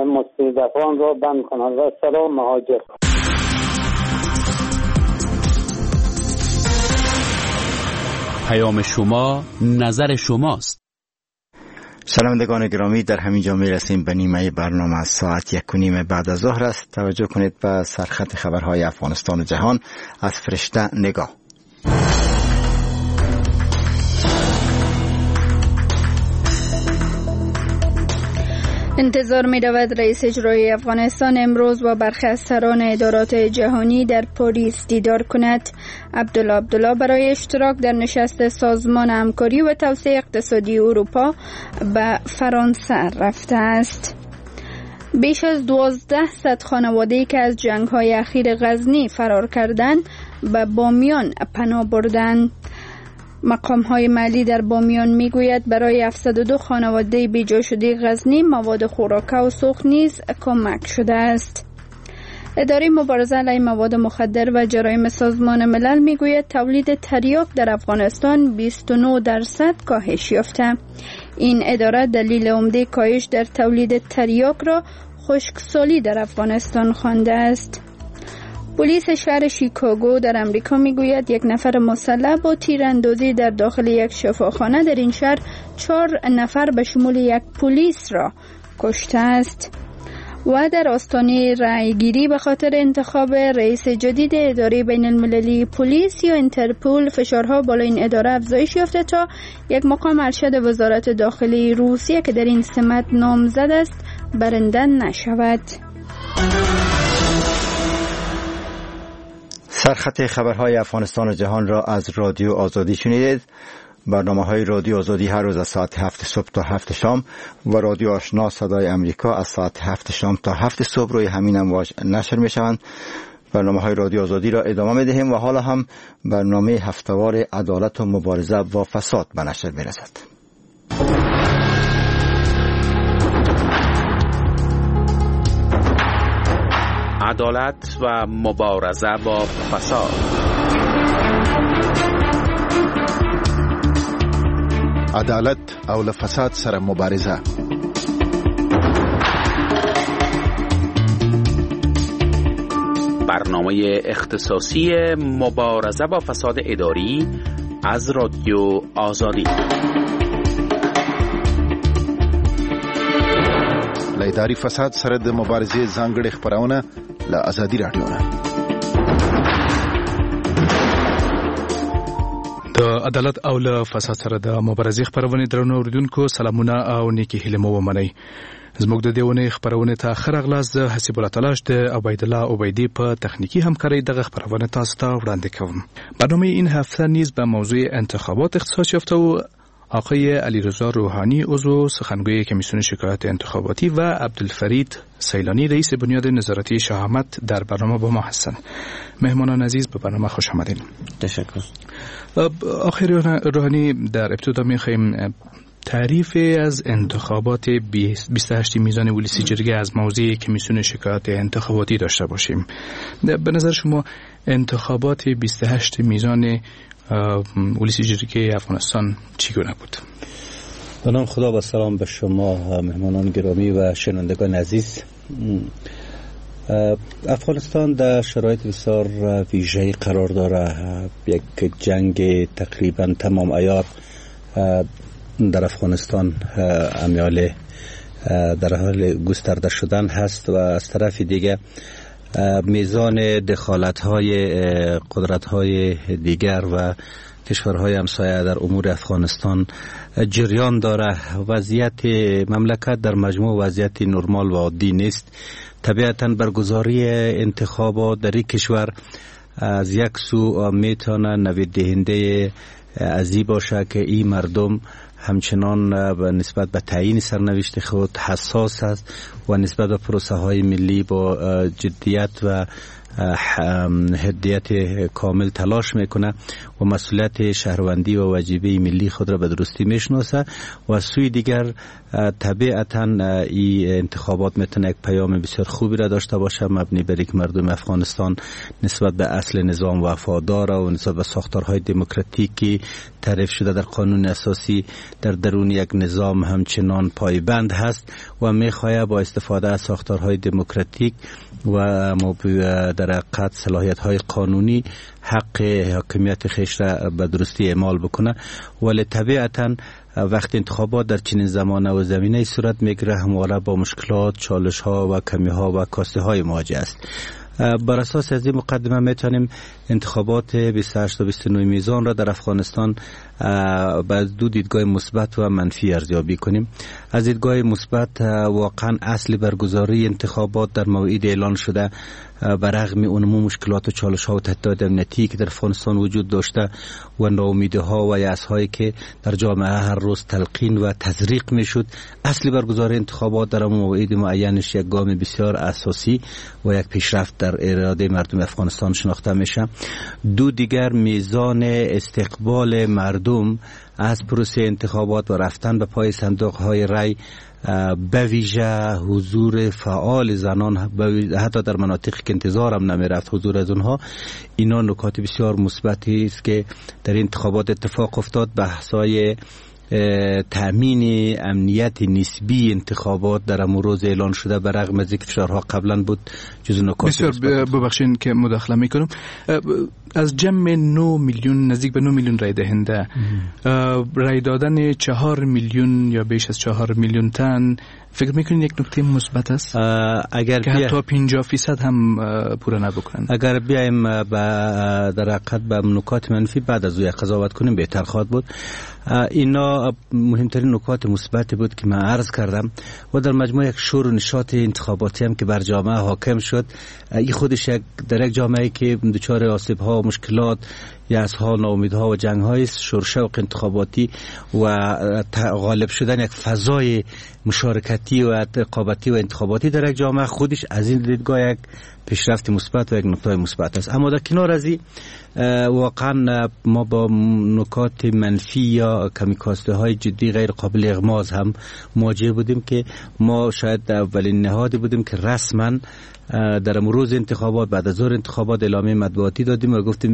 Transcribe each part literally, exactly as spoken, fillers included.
مستضعفان را بند کنند و سلام مهاجر. پیام شما نظر شماست. شنوندگان گرامی، در همین جا میرسیم به نیمه برنامه. از ساعت یک و نیم بعد از ظهر است. توجه کنید به سرخط خبرهای افغانستان و جهان از فرشته نگاه. انتظار می رود رئیس اجرایی افغانستان امروز با برخی از سران ادارات جهانی در پاریس دیدار کند. عبدالله عبدالله برای اشتراک در نشست سازمان همکاری و توسعه اقتصادی اروپا به فرانسه رفته است. بیش از دوازده صد خانواده‌ای که از جنگ‌های اخیر غزنی فرار کردند به بامیان پناه بردند. مقام‌های محلی در بامیان میگوید برای هفتصد و دو خانواده بیجا شده غزنی مواد خوراک و سوخت نیز کمک شده است. اداره مبارزه علیه مواد مخدر و جرایم سازمان ملل میگوید تولید تریاک در افغانستان بیست و نه درصد کاهش یافته. این اداره دلیل عمده کاهش در تولید تریاک را خشکسالی در افغانستان خوانده است. پلیس شهر شیکاگو در امریکا میگوید یک نفر مسلح با تیراندازی در داخل یک شفاخانه در این شهر چهار نفر به شمول یک پلیس را کشته است. و در آستانه رأیگیری به خاطر انتخاب رئیس جدید اداره بین المللی پلیس یا اینترپول فشارها بالا این اداره افزایش یافته تا یک مقام ارشد وزارت داخلی روسیه که در این سمت نامزد است برنده نشود. سرخط خبرهای افغانستان و جهان را از رادیو آزادی شنیدید. برنامه های رادیو آزادی هر روز از ساعت هفت صبح تا هفت شام و رادیو آشنا صدای امریکا از ساعت هفت شام تا هفت صبح روی همین امواج نشر می شوند. برنامه های رادیو آزادی را ادامه می دهیم و حالا هم برنامه هفتهوار عدالت و مبارزه با فساد به نشر می رسد. عدالت و مبارزه با فساد. عدالت او له فساد سره مبارزه. برنامه اختصاصی مبارزه با فساد اداری از رادیو آزادی. له اداري فساد سره د مبارزې ځانګړې خبرونه له آزادي رادیو نه. د عدالت او له فساد سره د مبارزې خبرونه درنو اوریدونکو سلامونه او نیکی هیله مو ومنئ. زموږ د دیونه خبرونه ته اخر اغلاس د حسیب الله تعالی د عبید الله عبیدی په تخنیکی همکاری دغه خبرونه تاسو ته وړاندې کوم. برنامه این هفته نیز به موضوع انتخابات اختصاص یافته و آقای علیرضا روحانی عضو سخنگوی کمیسیون شکایات انتخاباتی و عبدالفرید سیلانی رئیس بنیاد نظارتی شاه احمد در برنامه با ما هستند. مهمانان عزیز به برنامه خوش آمدین. تشکر. آقای روحانی در ابتدا می‌خوایم تعریف از انتخابات بیست و هشت میزان ولسی جرگه از موضوع کمیسیون شکایات انتخاباتی داشته باشیم. به نظر شما انتخابات بیست و هشت میزان ولسی جرگه افغانستان چگونه بود؟ به نام خدا و سلام به شما مهمانان گرامی و شنوندگان عزیز. افغانستان در شرایط بسیار ویژه‌ای قرار داره. یک جنگ تقریبا تمام عیار در افغانستان امیال در حال گسترده شدن هست و از طرف دیگه میزان دخالت‌های قدرت‌های دیگر و کشورهای همسایه در امور افغانستان جریان داره. وضعیت مملکت در مجموع وضعیت نرمال و عادی نیست. طبیعتاً برگزاری انتخابات در این کشور از یک سو میتونه نوید دهنده ازی باشه که این مردم همچنان نسبت به تعیین سرنوشت خود حساس است و نسبت به پروسه های ملی با جدیت و هدیت کامل تلاش میکنه و مسئولیت شهروندی و واجبه ملی خود را به درستی میشناسه و سوی دیگر طبیعتا این انتخابات میتونه یک پیام بسیار خوبی را داشته باشه مبنی بر اینکه مردم افغانستان نسبت به اصل نظام وفادار و نسبت به ساختارهای دموکراتیکی تعریف شده در قانون اساسی در درون یک نظام همچنان پایبند هست و میخواهد با استفاده از ساختارهای دموکراتیک و در حقیقت صلاحیت‌های قانونی حق حاکمیت خیش را به درستی اعمال بکنه. ولی طبیعتاً وقتی انتخابات در چنین زمانه و زمینه صورت میگیره همواره با مشکلات، چالش‌ها و کمی‌ها و کاسته‌های مواجه است. بر اساس از این مقدمه میتونیم انتخابات بیست و هشت و بیست و نه میزان را در افغانستان با دو دیدگاه مثبت و منفی ارزیابی کنیم. از دیدگاه مثبت واقعا اصل برگزاری انتخابات در موعد اعلان شده برغم اونمو مشکلات و چالش ها و تهدیدات امنیتی که در افغانستان وجود داشته و ناامیدی‌ها و یأس‌هایی که در جامعه هر روز تلقین و تزریق میشد، اصل برگزاری انتخابات در موعد معینش یک گام بسیار اساسی و یک پیشرفت در اراده مردم افغانستان شناخته میشه. دو دیگر میزان استقبال مردم از پروسه انتخابات و رفتن به پای صندوق های رای به ویژه حضور فعال زنان حتی در مناطقی که انتظار هم نمی رفت حضور از اونها، اینا نکات بسیار مثبتی است که در انتخابات اتفاق افتاد. بحث‌های تأمین امنیت نسبی انتخابات در امروز اعلان شده برغم از اینکه فشارها قبلا بود جزو نکات بسیار ببخشید که مداخله میکنم. از جمع نه میلیون نزدیک به نه میلیون رای دهنده رای دادن چهار میلیون یا بیش از چهار میلیون تن فکر میکنین یک نکته مثبت است اگر که حتی پنجاه فیصد هم پوره نبکنن؟ اگر بیایم در حقیقت به نکات منفی بعد از او قضاوت کنیم بهتر خواهد بود. اینا مهمترین نکات مثبتی بود که من عرض کردم و در مجموع یک شور و نشاط انتخاباتی هم که بر جامعه حاکم شد. این خودش یک در یک جامعه که دچار آسیب‌ها و مشکلات یأس‌ها، ناامیدی‌ها و جنگ‌های شورشوق انتخاباتی و غالب شدن یک فضای مشارکتی و رقابتی و انتخاباتی در یک جامعه خودش از این دیدگاه یک پیشرفت مثبت و یک نکته مثبت است. اما در کنار از این واقعا ما با نکات منفی یا کمی کاسته های جدی غیر قابل اغماض هم مواجه بودیم که ما شاید اولین نهادی بودیم که رسما در امروز انتخابات بعد از ظهر انتخابات اعلامیه مطبوعاتی دادیم و گفتیم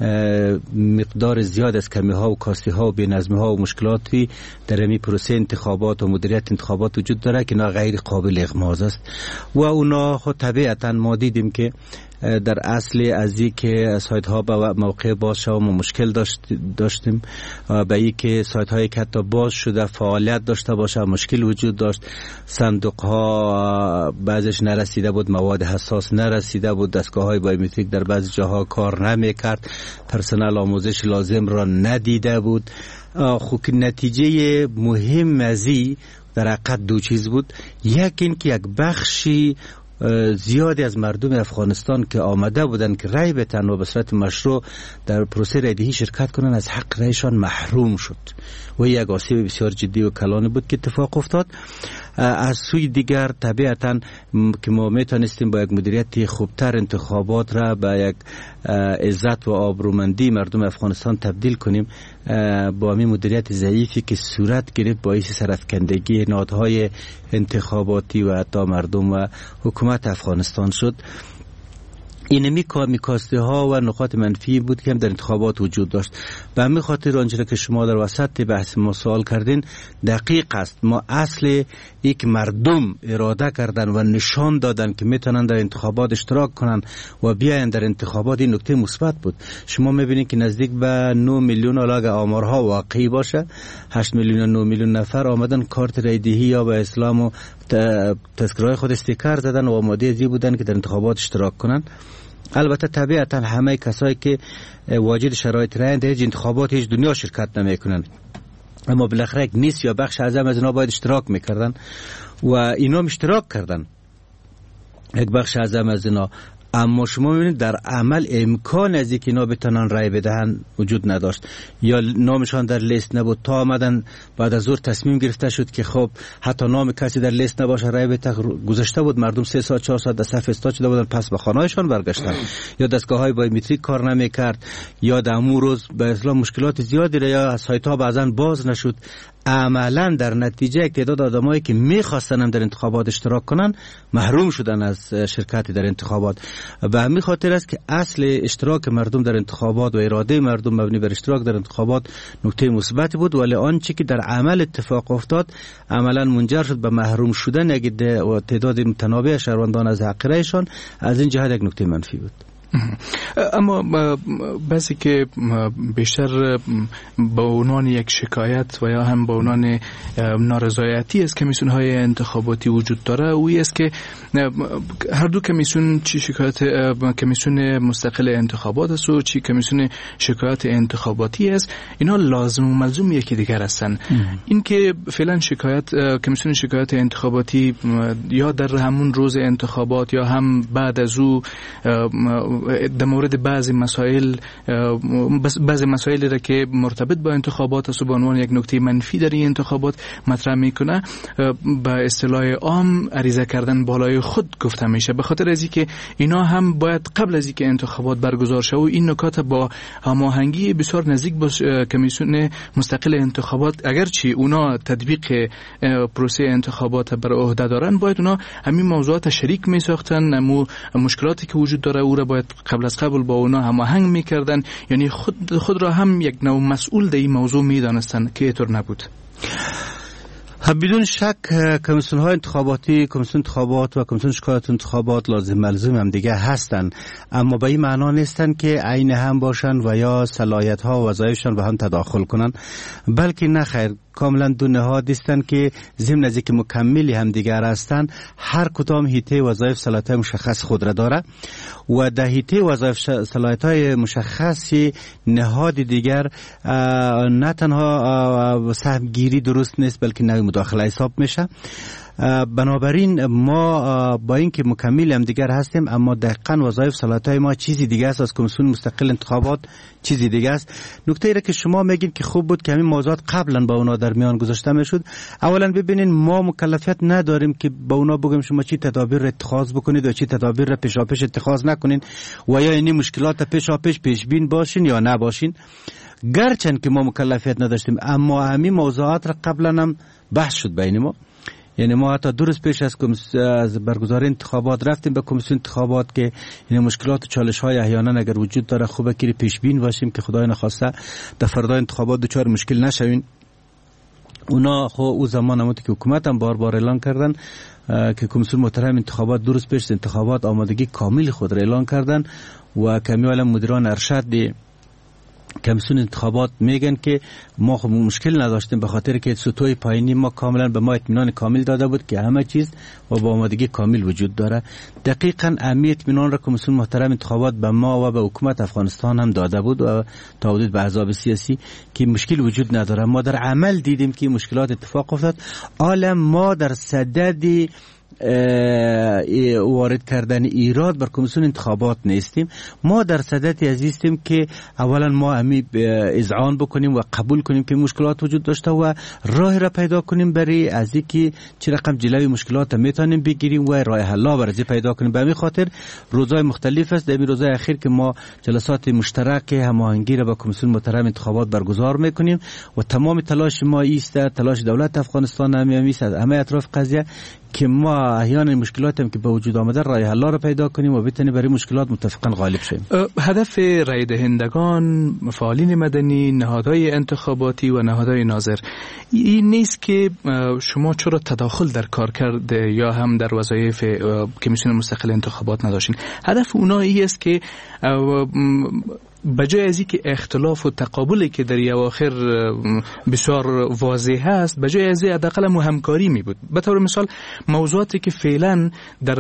مقدار زیاد از کمی ها و کاستی ها و بی‌نظمی ها و مشکلاتی در این پروسه انتخابات و مدیریت انتخابات وجود داره که اینا غیر قابل اغماض است و اونا خود طبیعتا ما دیدیم که در اصل از این که سایت ها به موقع باز شد ما مشکل داشت داشتیم به این که سایت هایی که حتی باز شده فعالیت داشته باشه مشکل وجود داشت. صندوق ها بعضش نرسیده بود، مواد حساس نرسیده بود، دستگاه های بایومتریک در بعضی جاها کار نمی کرد، پرسنل آموزش لازم را ندیده بود. خب نتیجه مهم از این در حقیقت دو چیز بود. یک این که یک بخشی زیادی از مردم افغانستان که آمده بودن که رای بدن و به صورت مشروع در پروسه رایدهی شرکت کنن از حق رایشان محروم شد و یک آسیب بسیار جدی و کلانی بود که اتفاق افتاد. از سوی دیگر طبیعتا که ما میتونستیم با یک مدیریت خوبتر انتخابات را به یک عزت و آبرومندی مردم افغانستان تبدیل کنیم، با همین مدیریت ضعیفی که صورت گرفت باعث سرفکندگی نهادهای انتخاباتی و حتی مردم و حکومت افغانستان شد. اینمی کاسته ها و نقاط منفی بود که هم در انتخابات وجود داشت. به همین خاطر آنچه که شما در وسط بحث ما سوال کردین دقیق است. ما اصل یک مردم اراده کردن و نشان دادن که میتونن در انتخابات اشتراک کنن و بیاین در انتخابات، این نکته مثبت بود. شما میبینید که نزدیک به نه میلیون، حالا اگه آمارها واقعی باشه هشت میلیون و نه میلیون نفر آمدن کارت رایدهی یا به اسلام و تذکرهای خود استیکر زدن و آماده ازی بودن که در انتخابات اشتراک کنن. البته طبیعتا همه کسایی که واجد شرایط رایند در انتخابات هیچ دنیا شرکت نمیکنن، اما بالاخره یک نیست یا بخش اعظم از اینا باید اشتراک میکردن و اینا اشتراک کردن. یک بخش اعظم از اینا اما شما می‌بینید در عمل امکان از اینکه اینا بتونن رای بدهن وجود نداشت یا نامشان در لیست نبود تا آمدن بعد از ظهر تصمیم گرفته شد که خب حتی نام کسی در لیست نباشه رای بده. گذشته بود مردم سه ساعت چهار ساعت در صف استاد شده بودن پس به خانه‌هایشان برگشتن یا دستگاه‌های بایومتریک کار نمی‌کرد یا در امور روز به اصطلاح مشکلات زیادی را یا سایت‌ها بعضن باز نشد. عملا در نتیجه یک تعداد آدمایی که می‌خواستن در انتخابات اشتراک کنن محروم شدن از شرکت در انتخابات. به همین خاطر است که اصل اشتراک مردم در انتخابات و اراده مردم مبنی بر اشتراک در انتخابات نکته مثبت بود، ولی آنچه که در عمل اتفاق افتاد عملا منجر شد به محروم شدن یک تعداد متنوع شهروندان از حق رایشان. از این جهت یک نکته منفی بود. اما بسی که بیشتر با عنوان یک شکایت و یا هم با عنوان نارضایتی از کمیسیون های انتخاباتی وجود داره اوی است که هر دو کمیسیون چی شکایت کمیسیون مستقل انتخابات است و چی کمیسیون شکایت انتخاباتی است، اینا لازم و ملزوم یکی دیگر هستند. این که فعلا شکایت کمیسیون شکایت انتخاباتی یا در همون روز انتخابات یا هم بعد از او در مورد بعضی مسائل بعضی مسائلی را که مرتبط با انتخابات است و به عنوان یک نکته منفی در این انتخابات مطرح میکنه به اصطلاح عام عریضه کردن بالای خود گفته میشه، به خاطر از اینکه اینا هم باید قبل از اینکه انتخابات برگزار شه و این نکات با هماهنگی بسیار نزدیک با کمیسیون مستقل انتخابات اگرچه اونا تطبیق پروسه انتخابات بر عهده دارن باید اونا همین موضوعات شریک میساختن، اما مشکلاتی که وجود داره او را باید قبل از قبل با اونا هماهنگ میکردن، یعنی خود خود را هم یک نوع مسئول در این موضوع میدانستن که اینطور نبود. بدون شک کمیسیون های انتخاباتی، کمیسیون انتخابات و کمیسیون شکایت انتخابات لازم ملزوم هم دیگه هستند، اما به این معنا نیستن که عین هم باشن و یا صلاحیت ها و وظایفشان به هم تداخل کنن، بلکه نه خیر، کاملا دو نهاد هستند که ضمن از اینکه مکملی هم دیگر هستند هر کدام حیطه وظایف صلاحیت مشخص خود را داره و در حیطه وظایف صلاحیت های مشخص نهاد دیگر نه تنها سهمگیری درست نیست بلکه نوع مداخله حساب میشه. بنابراین ما با اینکه مکمل هم دیگر هستیم اما دقیقاً وظایف صلاحیت‌های ما چیزی دیگه است، از کمیسیون مستقل انتخابات چیزی دیگه است. نکته ای را که شما میگین که خوب بود که همین موضوعات قبلا با اونا در میان گذاشته میشد. اولا ببینین ما مکلفیت نداریم که با اونا بگیم شما چی تدابیر اتخاذ بکنید و چی تدابیر را پیشاپیش اتخاذ نکنین و یا این مشکلات پیشاپیش پیش بین باشین یا نباشین. گرچند که ما مکلفیت نداشتیم اما همین موضوعات را قبلا هم بحث شد بین ما. یعنی ما حتی دو روز پیش از از برگزاری انتخابات رفتیم به کمیسیون انتخابات که این مشکلات و چالش های احیانا اگر وجود داره خوبه که پیش بین باشیم که خدای نخواسته در فردای انتخابات دچار مشکل نشوین. اونا خو او زمان هم که حکومت هم بار بار اعلان کردن که کمیسیون محترم انتخابات دو روز پیش انتخابات آمادگی کامل خود را اعلان کردن و کمیل مدیران ارشد دی کمیسیون انتخابات میگن که ما خب مشکل نداشتیم به خاطر که سطوح پایینی ما کاملا به ما اطمینان کامل داده بود که همه چیز و با آمادگی کامل وجود داره. دقیقاً اهمیت اطمینان را کمیسیون محترم انتخابات به ما و به حکومت افغانستان هم داده بود و تا حدود به احزاب سیاسی که مشکل وجود نداره. ما در عمل دیدیم که مشکلات اتفاق افتاد. عالم ما در صدد وارد کردن ایراد بر کمیسیون انتخابات نیستیم، ما در صدد عزیزیم که اولا ما همی اذعان بکنیم و قبول کنیم که مشکلات وجود داشته و راه را پیدا کنیم برای از اینکه چه رقم جلوی مشکلات میتونیم بگیریم و راه حل برای پیدا کنیم. به همین خاطر روزهای مختلف است. در روزهای اخیر که ما جلسات مشترک هماهنگی را با کمیسیون محترم انتخابات برگزار میکنیم و تمام تلاش ما است، تلاش دولت افغانستان هم است، همه اطراف قضیه که ما احیانا مشکلات هم که به وجود آمده راه حل را پیدا کنیم و بتونیم برای مشکلات متفقاً غالب شیم. هدف رای دهندگان، فعالین مدنی، نهادهای انتخاباتی و نهادهای ناظر این نیست که شما چرا تداخل در کار کرده یا هم در وظایف کمیسیون مستقل انتخابات نداشتین. هدف اونا این است که بجای از اینکه اختلاف و تقابلی که در اواخر بسیار واضح است، بجای از این حداقل همکاری می بود. به طور مثال موضوعاتی که فعلا در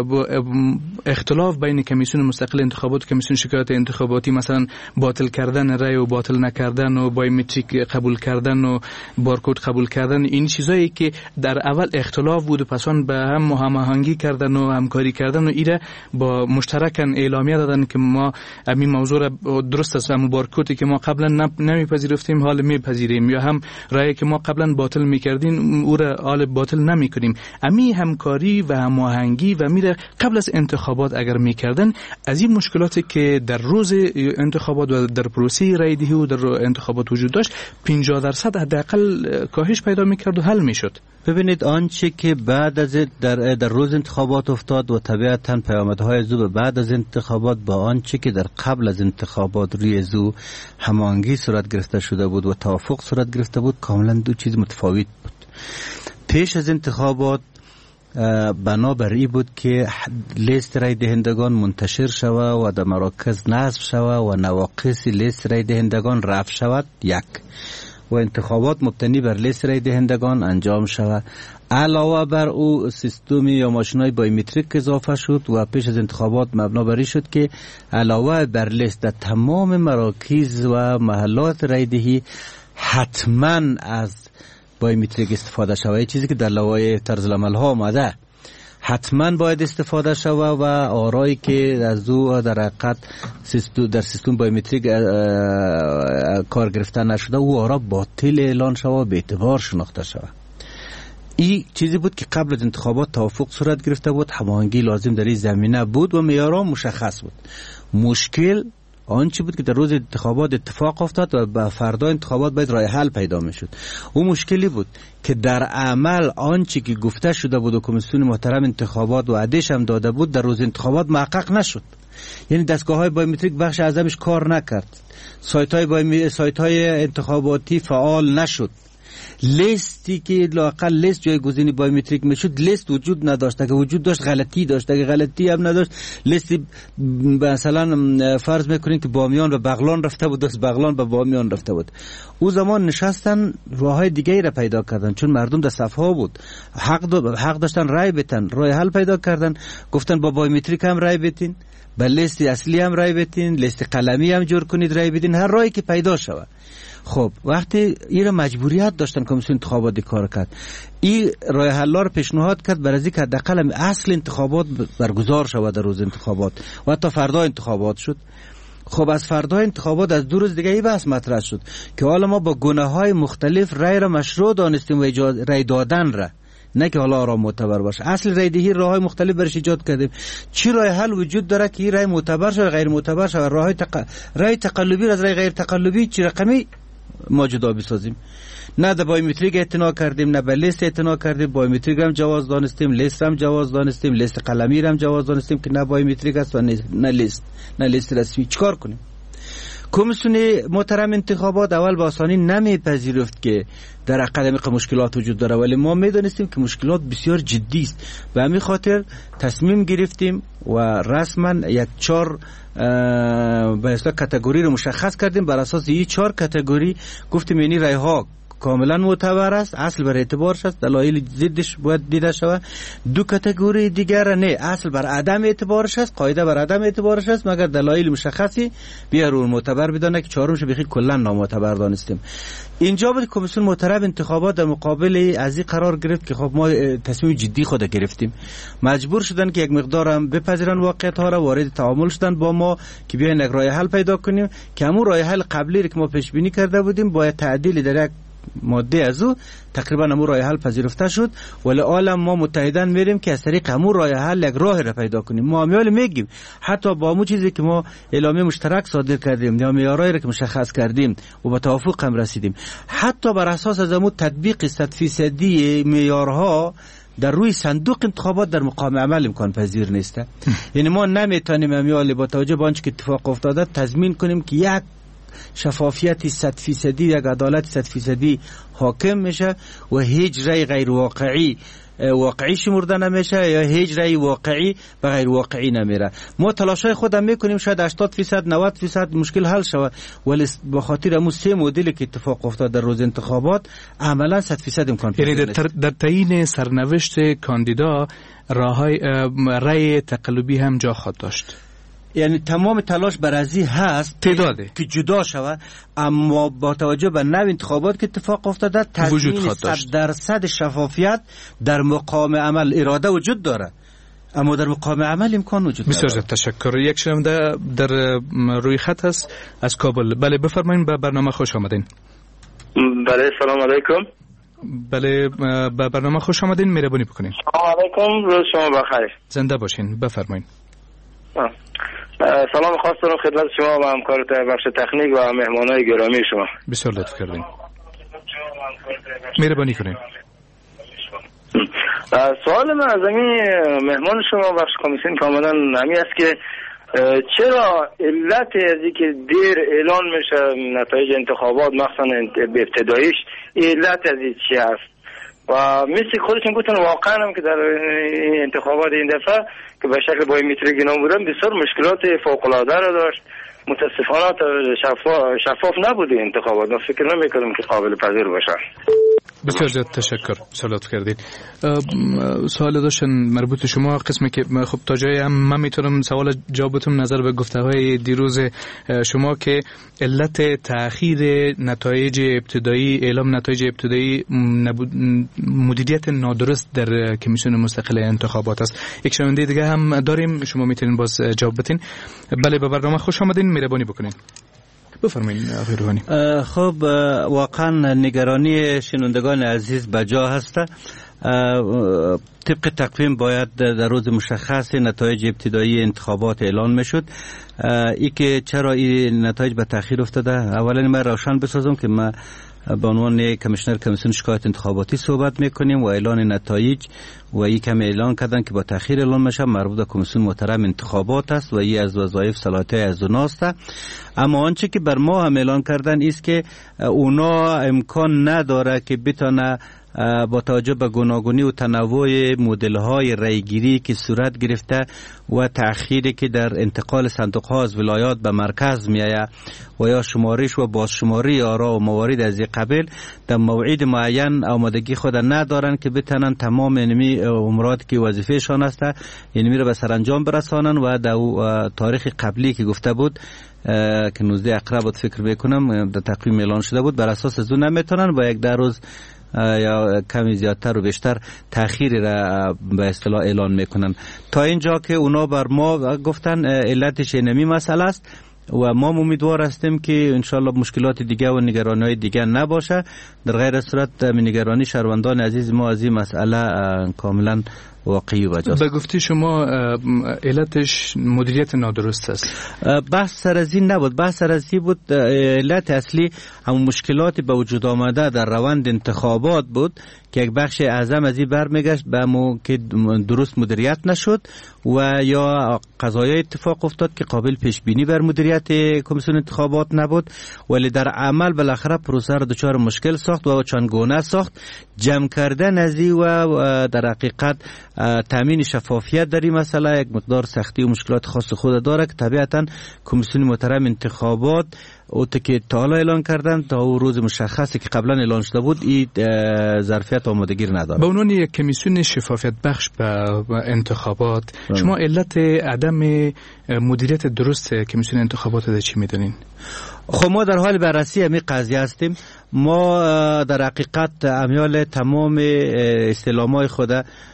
اختلاف بین کمیسیون مستقل انتخابات و کمیسیون شکایات انتخاباتی، مثلا باطل کردن رای و باطل نکردن و بایومتریک قبول کردن و بارکد قبول کردن، این چیزایی که در اول اختلاف بود و پسان به هم هماهنگی کردن و همکاری کردن و ایره با مشترکاً اعلامیه دادن که ما همین موضوع را درست است و بارکدی که ما قبلا نمیپذیرفتیم حال میپذیریم، یا هم رایی که ما قبلا باطل میکردیم او را حال باطل نمیکنیم. امی همکاری و هماهنگی و میره قبل از انتخابات اگر میکردن، از این مشکلاتی که در روز انتخابات و در پروسه رای دهی و در انتخابات وجود داشت پنجاه درصد حداقل کاهش پیدا میکرد و حل میشد. ببینید آنچه که بعد از در, در روز انتخابات افتاد و طبیعتاً پیامدهای زو بعد از انتخابات با آنچه که در قبل از انتخابات روی زو هماهنگی صورت گرفته شده بود و توافق صورت گرفته بود، کاملا دو چیز متفاوت بود. پیش از انتخابات بنابراین بود که لیست رای دهندگان منتشر شود و در مراکز نصب شود و نواقص لیست رای دهندگان رفع شود یک، و انتخابات مبتنی بر لیست رای دهندگان انجام شود. علاوه بر او سیستمی یا ماشینای بایومتریک اضافه شد و پیش از انتخابات مبنا بر این شد که علاوه بر لیست در تمام مراکز و محلات رای دهی حتما از بایومتریک استفاده شود، چیزی که در لوایح طرز العمل ها آمده. حتما باید استفاده شود و آرایی که از او در حقیقت در سیستم بایومتریک کار گرفته نشده او آرا باطل اعلان شود، به اعتبار شناخته شود. این چیزی بود که قبل از انتخابات توافق صورت گرفته بود، هماهنگی لازم در این زمینه بود و معیارها مشخص بود. مشکل آنچه بود که در روز انتخابات اتفاق افتاد و به فردا انتخابات باید راه حل پیدا میشد. اون مشکلی بود که در عمل آنچه که گفته شده بود و کمیسیون محترم انتخابات و عدش هم داده بود در روز انتخابات محقق نشد. یعنی دستگاه های بایومتریک بخش اعظمش کار نکرد، سایت های بایومتریک سایت های انتخاباتی فعال نشد، لیستی که لااقل لیست جایگزینی بایومتریک میشد لیست وجود نداشت، که وجود داشت غلطی داشت، که غلطی هم نداشت لیستی مثلا فرض میکنین که بامیان به بغلان رفته بود، دست بغلان به بامیان رفته بود. او زمان نشستن راههای دیگه را پیدا کردن، چون مردم در صفها بود، حق دو حق داشتن رای بدن، راه حل پیدا کردن، گفتن با بایومتریک هم رای بدین، با لیست اصلی هم رای بدین، لیست قلمی هم جور کنید رای بدین، هر راهی که پیدا شود. خب وقتی این مجبوریت داشتن کمیسیون انتخابات کار کرد، این راه حل را پیشنهاد کرد برای اینکه حداقل اصل انتخابات برگزار شود در روز انتخابات و حتی فردا انتخابات شد. خب از فردا انتخابات از دو روز دیگه این بحث مطرح شد که حالا ما با گناه‌های مختلف رای را مشروع دانستیم و رای دادن را، نه که حالا را معتبر باشه. اصل رای دهی راههای مختلف برش ایجاد کردیم. چی راه حل وجود داره که این رای معتبر شود غیر معتبر شود؟ راه تق... رای تقلبی از رای غیر تقلبی چی رقمی ما جدا بسازیم. نه در بایومتریک اعتنا کردیم، نه به لیست اعتنا کردیم. بایومتریک هم جواز دانستیم، لیست هم جواز دانستیم، لیست قلمی هم جواز دانستیم که نه بایومتریک است و نه لیست نه لیست رسمی. چیکار کنیم؟ کمیسیون محترم انتخابات اول با آسانی نمیپذیرفت که در اکادمیک مشکلات وجود داره، ولی ما میدونستیم که مشکلات بسیار جدی است و همین خاطر تصمیم گرفتیم و رسما یک چهار به اصطلاح کاتگوری رو مشخص کردیم. بر اساس این چهار کاتگوری گفتیم یعنی رای ها کاملا معتبر است، اصل بر اعتبارش است، دلایل ضدش باید دیده شود. دو کاتگوری دیگر نه، اصل بر عدم اعتبارش است، قاعده بر عدم اعتبارش است مگر دلایل مشخصی بیارون معتبر بدانه که چهارمش بخیر کلا نامعتبر دانستیم. اینجا بود کمیسیون محترم انتخابات در مقابل از این قرار گرفت که خب ما تصمیم جدی خود گرفتیم، مجبور شدن که یک مقدار هم بپذیرن واقعیت ها را، وارد تعامل شدن با ما که بیاین یک راه حل پیدا کنیم که همون راه حل قبلی که ما پیش بینی کرده بودیم با تعدیل در یک ماده از او تقریبا همون راه حل پذیرفته شد. ولی عالم ما متحدن میریم که از طریق همون راه حل یک راه را پیدا کنیم. ما همیال میگیم حتی با همون چیزی که ما اعلامیه مشترک صادر کردیم یا معیارایی را که مشخص کردیم و به توافق هم رسیدیم، حتی بر اساس از همون تطبیق صد فیصدی معیارها در روی صندوق انتخابات در مقام عمل امکان پذیر نیست. یعنی ما نمیتونیم همیال با توجه به آنچه که اتفاق افتاده تضمین کنیم که یک شفافیت صد فیصدی یک عدالت صد فیصدی حاکم میشه و هیچ رای غیر واقعی واقعی شمرده نمیشه یا هیچ رأی واقعی به غیر واقعی نمیره. ما تلاشای خودم میکنیم شاید هشتاد درصد نود درصد مشکل حل شود، ولی به خاطر همون سه مدلی که اتفاق افتاد در روز انتخابات عملا صد درصد امکان یعنی در, در تعیین سرنوشت کاندیدا راههای رأی تقلبی هم جا خواهد داشت. یعنی تمام تلاش بر ازی هست تعداده که جدا شود، اما با توجه به نوع انتخابات که اتفاق افتاده تضمین صد درصد شفافیت در مقام عمل اراده وجود داره، اما در مقام عمل امکان وجود داره. بسیار تشکر. یک شنونده در روی خط هست از کابل. بله بفرمایید، به برنامه خوش آمدین. بله سلام علیکم. بله به برنامه خوش آمدین، مهربانی بکنین. سلام علیکم، روز شما بخیر. زنده باشین، بفرمایید. سلام خاص دارم خدمت شما و همکاران بخش تکنیک و مهمانای گرامی شما. بسیار لطف کردین. مهربانی کنین. سوال من از این مهمان شما بخش کمیسیون کاملا همین است که چرا علت از اینکه دیر اعلان میشه نتایج انتخابات مخصوصا ابتداییش علت از این چی است؟ و مثل خودشون گفتن واقعا هم که در انتخابات این دفعه که به شکل بایومتریک اینا بودن بسیار مشکلات فوق العاده را داشت، متاسفانه شفاف شفاف نبوده انتخابات. من فکر نمی‌کردم که قابل پذیر باشه. بسیار زیاد تشکر، سلامت کردید. سوال داشتن مربوط شما قسمی که خب تا جایی هم من میتونم سوال جوابتون نظر به گفته‌های دیروز شما که علت تأخیر نتایج ابتدایی اعلام نتایج ابتدایی مدیریت نادرست در کمیسیون مستقل انتخابات است. یک شنونده دیگه هم داریم، شما میتونین باز جواب بدین. بله به برنامه خوش آمدین، مهربانی بکنین. بفرمایید آقای روحانی. خب واقعا نگرانی شنوندگان عزیز بجا هست. طبق تقویم باید در روز مشخص نتایج ابتدایی انتخابات اعلان میشد. ای که چرا این نتایج به تأخیر افتاده، اولا من روشن بسازم که ما به عنوان کمیشنر کمیسیون شکایت انتخاباتی صحبت میکنیم و اعلان نتایج و ای کم اعلان کردن که با تأخیر اعلان میشه مربوط به کمیسیون محترم انتخابات است و ای از وظایف صلاحیت از اوناست. اما آنچه که بر ما هم اعلان کردن است که اونا امکان نداره که بتونه با توجه به گوناگونی و تنوع مدل‌های رأی‌گیری که صورت گرفته و تأخیری که در انتقال صندوق‌ها از ولایات به مرکز می‌آید و یا شمارش و بازشماری آرا و موارد از این قبیل در موعد معین آمادگی خود ندارن که بتونن تمام اینمی امورات که وظیفه‌شان است یعنی میره به سرانجام برسانن و در تاریخ قبلی که گفته بود که نوزده اقرب بود فکر میکنم در تقویم اعلان شده بود، بر اساس از اون نمیتونن با یک در روز یا کمی زیادتر و بیشتر تأخیری را به اصطلاح اعلان میکنن. تا اینجا که اونا بر ما گفتن علتش اینمی مسئله است و ما امیدوار هستیم که انشالله مشکلات دیگه و نگرانی‌های دیگه نباشه. در غیر صورت نگرانی شهروندان عزیز ما از این مسئله کاملا واقعی و جاست. به گفته شما علتش مدیریت نادرست است. بحث سر از این نبود، بحث سر از این بود علت اصلی همون مشکلاتی به وجود آمده در روند انتخابات بود که یک بخش اعظم از این برمیگشت به مو که درست مدیریت نشد و یا قضایای اتفاق افتاد که قابل پیش بینی بر مدیریت کمیسیون انتخابات نبود، ولی در عمل بالاخره پروسه را دچار مشکل ساخت و چند گونه ساخت. جمع کردن از این و در حقیقت تامین شفافیت در این مسئله یک مقدار سختی و مشکلات خاص خود داره که طبیعتا کمیسیون محترم انتخابات او که تا حالا اعلان کردن تا او روز مشخصی که قبلا اعلان شده بود این ظرفیت آمادگی نداره. به عنوان یک کمیسیون شفافیت بخش به انتخابات بله. شما علت عدم مدیریت درست کمیسیون انتخابات در چی میدونین؟ خب ما در حال بررسی همین قضیه هستیم. ما در حقیقت امیال تمام استعلامات خود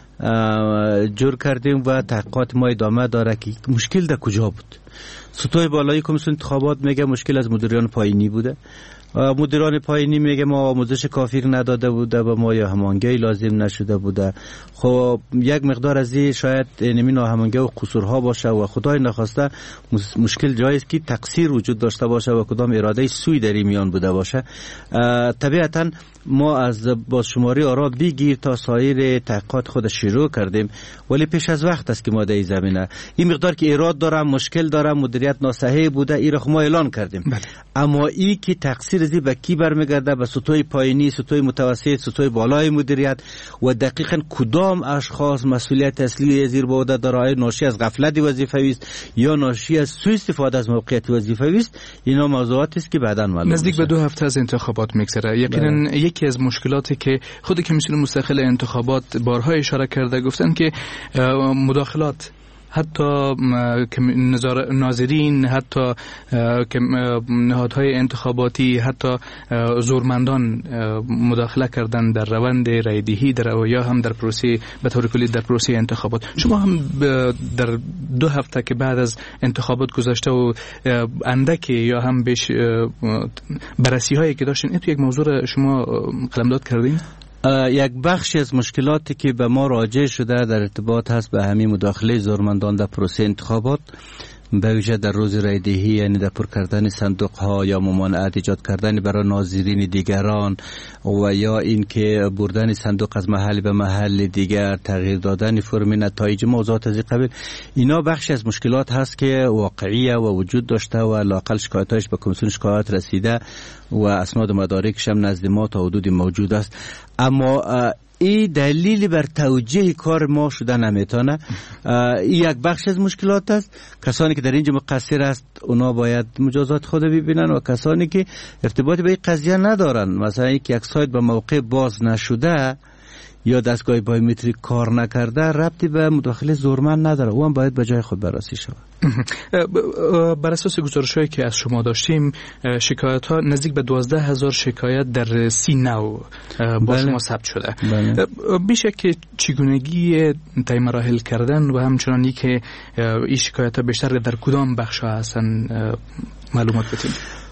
جور کردیم و تحقیقات ما ادامه داره که مشکل در کجا بود. سطوح بالای کمیسیون انتخابات میگه مشکل از مدیران پایینی بوده. مدیران پایینی میگه ما آموزش کافی نداده بوده و ما یا هماهنگی لازم نشده بوده. خب یک مقدار از این شاید نمی ناهماهنگی و قصورها باشه و خدای نخواسته مشکل جایی است که تقصیر وجود داشته باشه و کدام اراده سوی در میان بوده باشه. طبیعتا ما از بازشماری آرا بگیر تا سایر تحقیقات خود شروع کردیم، ولی پیش از وقت است که ما در این زمینه این مقدار که ایراد دارم مشکل دارم مدیریت ناصحیح بوده این را ما اعلان کردیم. بله. اما این که تقصیر تاثیر زی به کی برمیگرده؟ به سطوح پایینی، سطوح متوسط، سطوح بالای مدیریت و دقیقاً کدام اشخاص مسئولیت اصلی زیر به عهده دارای، ناشی از غفلت وظیفوی است یا ناشی از سوء استفاده از موقعیت وظیفوی است. اینا موضوعاتی است که بعداً معلوم نزدیک به دو هفته از انتخابات میگذره. یقینا یکی از مشکلاتی که خود کمیسیون مستقل انتخابات بارها اشاره کرده، گفتن که مداخلات حتی ناظرین، حتی نهادهای انتخاباتی، حتی زورمندان مداخله کردن در روند رایدهی در یا هم در پروسه به طور کلی در پروسه انتخابات. شما هم در دو هفته که بعد از انتخابات گذشته و اندکی یا هم بیش بررسی هایی که داشتین، این تو یک موضوع شما قلمداد کردین؟ یک بخشی از مشکلاتی که به ما راجع شده در ارتباط هست به همین مداخله زورمندان در پروسه انتخابات، به ویژه در روز رایدهی، یعنی در پر کردن صندوق ها یا ممانعت ایجاد کردن برای ناظرین دیگران و یا اینکه بردن صندوق از محل به محل دیگر، تغییر دادن فرم نتایج، موضوعات از این قبیل، اینا بخشی از مشکلات هست که واقعیه و وجود داشته و لااقل شکایتایش به کمیسیون شکایت رسیده و اسناد مدارکش هم نزد ما تا حدودی موجود است. اما این دلیلی بر توجیه کار ما شده نمیتونه. این یک بخش از مشکلات است. کسانی که در اینجا مقصر است اونا باید مجازات خود ببینن و کسانی که ارتباطی به این قضیه ندارن، مثلا اینکه یک سایت به موقع باز نشده یا دستگاه بایومتریک کار نکرده، ربطی به مداخله زورمند نداره، او هم باید به جای خود بررسی شود. بر اساس گزارش‌هایی که از شما داشتیم، شکایت‌ها نزدیک به دوازده هزار شکایت در سی نو با بله. شما ثبت شده. بله. بیشه که چگونگی طی مراحل کردن و همچنانی که این شکایت‌ها بیشتر در کدام بخش‌ها هستن معلومات بدید.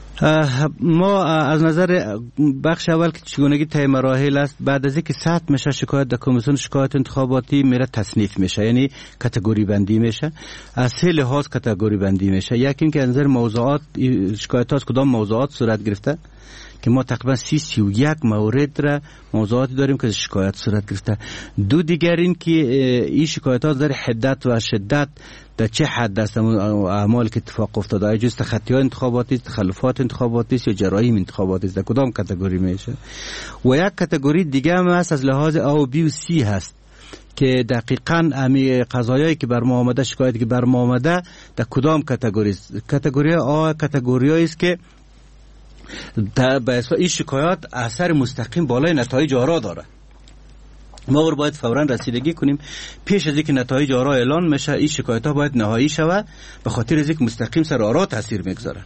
ما از نظر بخش اول که چگونگی طی مراحل است، بعد از اینکه ثبت میشه شکایت در کمیسیون شکایت انتخاباتی میره تصنیف میشه، یعنی کاتگوری بندی میشه. از سه لحاظ کاتگوری بندی میشه. یکی اینکه از نظر موضوعات شکایت ها از کدام موضوعات صورت گرفته، که ما تقریبا سی سی و یک مورد را موضوعاتی داریم که شکایت صورت گرفته. دو دیگر این که این شکایت ها در حدت و شدت در چه حد است، اعمال که اتفاق افتاده، آیا جز تخطی‌های انتخاباتی، تخلفات انتخاباتی یا جرایم انتخاباتی است، در کدام کاتگوری میشه. و یک کاتگوری دیگه هم هست از لحاظ A و B و C هست که دقیقاً امی قضایایی که بر ما آمده، شکایتی که بر ما آمده در کدام کاتگوری است. کاتگوری آ کاتگوریایی است که به اساس این شکایات اثر مستقیم بالای نتایج آرا داره. ما اور باید فوراً رسیدگی کنیم پیش از اینکه نتایج آرا اعلان میشه. این شکایت ها باید نهایی شود، به خاطر از اینکه مستقیم سر آرا تاثیر میگذاره.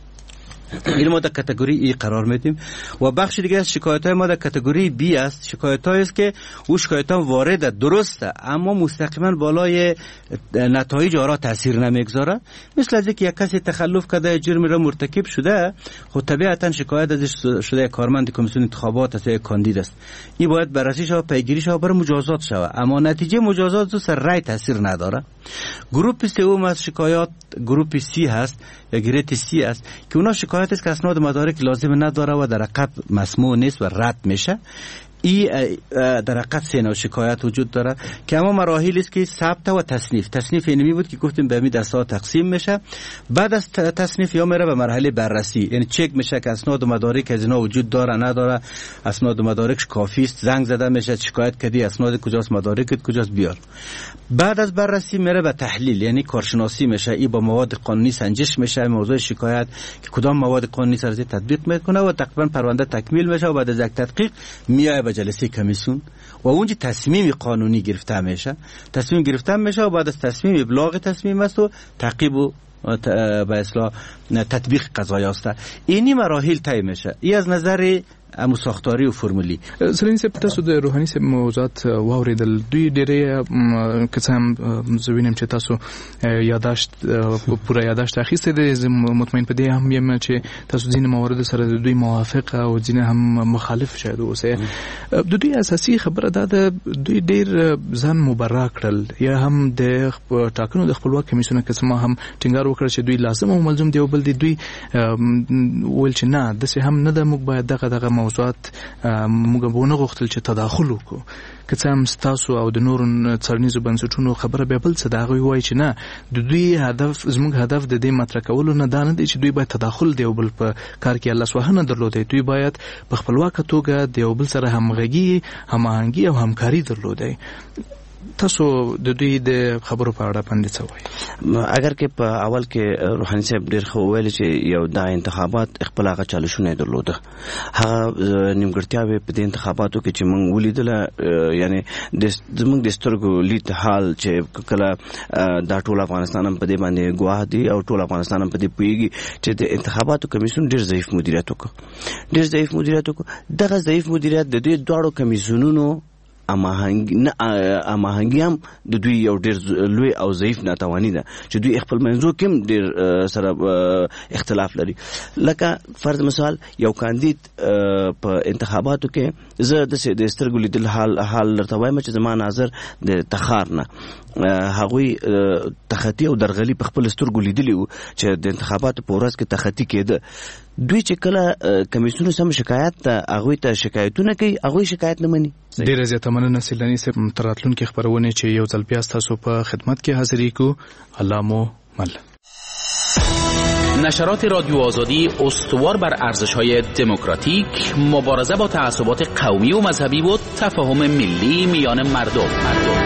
این ما در کاتگوری ای قرار میدیم. و بخش دیگه از شکایت های ما در کاتگوری بی است. شکایت هایی است که او شکایت ها وارد درسته اما مستقیما بالای نتایج آرا تاثیر نمیگذاره. مثل از اینکه یک کسی تخلف کرده، جرمی را مرتکب شده، خود طبیعتا شکایت ازش شده کارمند کمیسیون انتخابات است یا کاندید است، این باید بررسی شود، پیگیری شود، برای مجازات شود. اما نتیجه مجازات زو سر رای تاثیر نداره. گروه سوم از شکایات گروه سی هست یا گریت سی است که اونا شکایت است که اسناد مدارک لازم نداره و در حقیقت مسموع نیست و رد میشه. ای در حقیقت سه نوع شکایت وجود داره که اما مراحل است که ثبت و تصنیف. تصنیف اینمی بود که گفتیم به می دستا تقسیم میشه. بعد از تصنیف یا میره به مرحله بررسی، یعنی چک میشه که اسناد و مدارک از اینا وجود داره نداره، اسناد و مدارکش کافی است، زنگ زده میشه شکایت کردی اسناد کجاست، مدارکت کجاست، بیار. بعد از بررسی میره به تحلیل، یعنی کارشناسی میشه. ای با مواد قانونی سنجش میشه موضوع شکایت که کدام مواد قانونی سر تطبیق میکنه و تقریبا پرونده تکمیل میشه و بعد از یک تحقیق میاد به جلسه کمیسیون و اونجا تصمیم قانونی گرفته میشه. تصمیم گرفته میشه و بعد از تصمیم ابلاغ تصمیم است و تعقیب و به اصطلاح تطبیق قضایی است. اینی مراحل طی میشه. ای از نظر امو ساختاری و فرمولی. سلین سپ تاسو د روحاني سپ موضوعات واوریدل، دوی ډېرې که هم زوینم چې تاسو یاداشت پوره یاداشت اخیسته دي، مطمئن په دې هم یم چې تاسو ځینې موارد سره د دوی موافق او ځینې هم مخالف شاید اوسئ. د دوی اساسي خبره دا ده دوی ډېر ځان مبرا کړل یا هم د ټاکنو د خپلواک کمیسیون کې ما هم ټینګار وکړ چې دوی لازم او ملزم دی او بل دی دوی ول چې نه دسه هم نه د موږ باید دغه دغه موضوعات موږ به نه غوښتل چې تداخل وکړو که څه هم ستاسو او د نورو څارنیزو بنسټونو خبره بیا بل څه د هغوی وایي چې نه د دوی هدف زموږ هدف د دې مطرح کولو نه دا نه دی چې دوی باید تداخل د یو بل په کار کې لاسوهنه درلودی. دوی باید په خپلواکه توګه د یو بل سره همغږي هماهنګي او همکاري درلودی. تاسو د دوی د خبرو په اړه باندې څه وایي؟ اگر کې په اول کې روحاني صاحب ډېر خو ویل چې یو دا انتخابات خپل هغه چالشونه درلوده، هغه نیمګړتیاوې په دې انتخاباتو کې چې موږ ولیدله، یعنی د زموږ د سترګو لید حال چې کله دا ټول افغانستان هم په دې باندې ګواه دی او ټول افغانستان هم په دې پوهېږي چې د انتخاباتو کمیسیون ډېر ضعیف مدیریت وکړ ډېر ضعیف مدیریت وکړ دغه ضعیف مدیریت د دې دواړو کمیسیونونو اماهنګي نه اماهنګي هم د دوی یو ډېر لوی او ضعیف ناتواني ده چې دوی خپل منځو کې ډېر سره اختلاف لري. لکه فرض مثال یو کاندید په انتخاباتو کې زه د سترګو لیدل حال حال درته وایم چې زما ناظر د تخار نه هغوی تخطي او درغلي په خپل سترګو لیدلی وو چې د انتخاباتو په ورځ کې تخطي کېده. دوی چې کله کمیسیون سم شکایت ته هغوی ته شکایتونه کوي، هغوی شکایت نه مني. ډېره زیاته مننه سیلاني صاحب. تر راتلونکي خپرونې چې یو ځل بیا ستاسو په خدمت کې حاضرې کو. الله مو مل. نشرات رادیو آزادی استوار بر ارزش‌های دموکراتیک، مبارزه با تعصبات قومی و مذهبی و تفاهم ملی میان مردم. مردم.